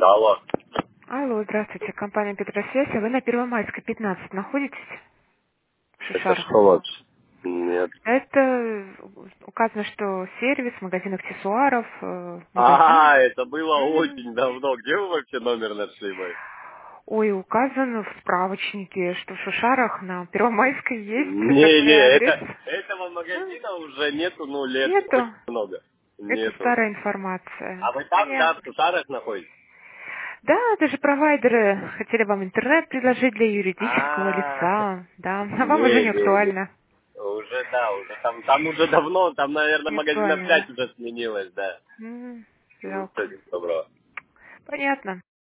Алло. Алло, здравствуйте, компания Петросвязь, а вы на Первомайской, 15 находитесь в Это Шишарах? что вот? Нет. Это указано, что сервис, магазин аксессуаров, магазин. Это было М. очень давно. Где вы вообще номер нашли мой? Ой, указано в справочнике, что в Шишарах на Первомайской есть Не, такой адрес. этого М. магазина уже нету, лет очень Нету. много. Это Нету. старая информация. А вы там, да, в Понятно. Сушарах находитесь? Да, даже провайдеры хотели вам интернет предложить для юридического А, лица, да, а вам уже не не. актуально. Уже, да, уже там уже давно, там, наверное, Не магазинов актуально, 5 да? уже сменилось, да. Все Жалко. добро. Понятно.